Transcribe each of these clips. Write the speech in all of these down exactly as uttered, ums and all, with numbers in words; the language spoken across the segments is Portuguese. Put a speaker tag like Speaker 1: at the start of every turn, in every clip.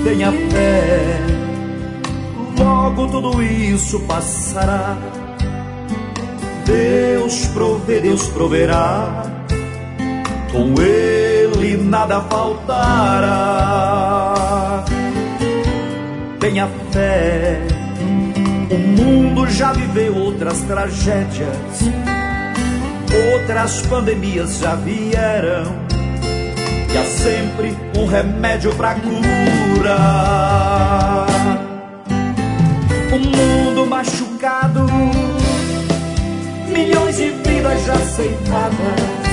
Speaker 1: Tenha fé, logo tudo isso passará. Deus provê, Deus proverá, com Ele nada faltará. Tenha fé, o mundo já viveu outras tragédias, outras pandemias já vieram, e há sempre um remédio pra curar. O mundo machucado, milhões de vidas já ceifadas,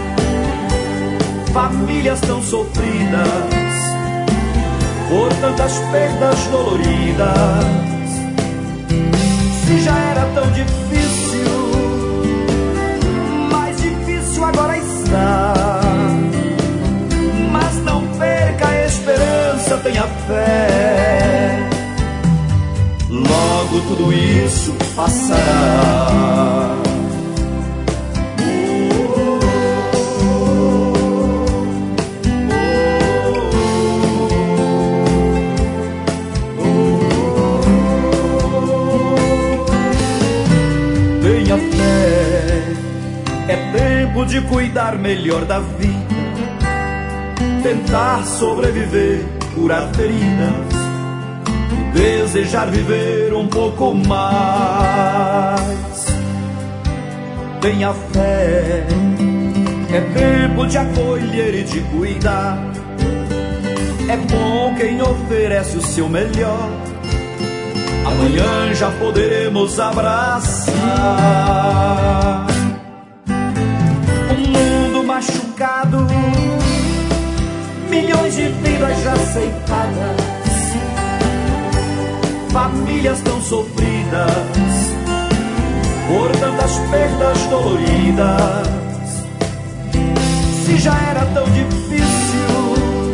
Speaker 1: famílias tão sofridas por tantas perdas doloridas. Se já era tão difícil, mais difícil agora está. Mas não perca a esperança, tenha fé, logo tudo isso passará. Tenha fé, é tempo de cuidar melhor da vida, tentar sobreviver, curar feridas, desejar viver um pouco mais. Tenha fé, é tempo de acolher e de cuidar. É bom quem oferece o seu melhor, amanhã já poderemos abraçar. O mundo machucado, milhões de vidas já ceifadas, famílias tão sofridas por tantas perdas doloridas. Se já era tão difícil,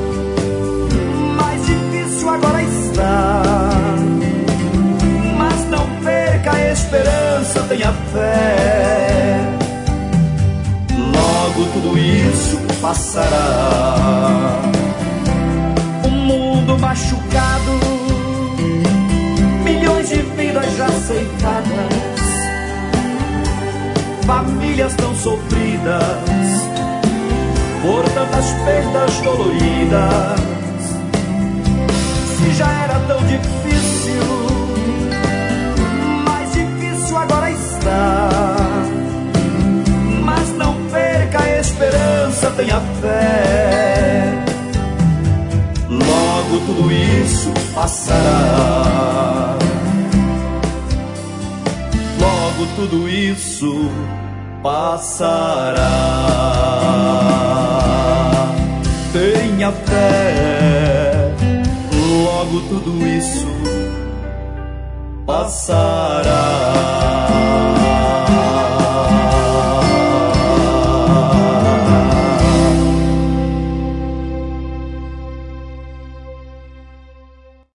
Speaker 1: mais difícil agora está. Mas não perca a esperança, tenha fé, logo tudo isso passará. O mundo machucado, milhões de vidas já ceifadas, famílias tão sofridas por tantas perdas doloridas. Se já era tão difícil, mais difícil agora está. Mas não perca a esperança, tenha fé, logo tudo isso passará. Logo tudo isso passará. Tenha fé, logo tudo isso passará.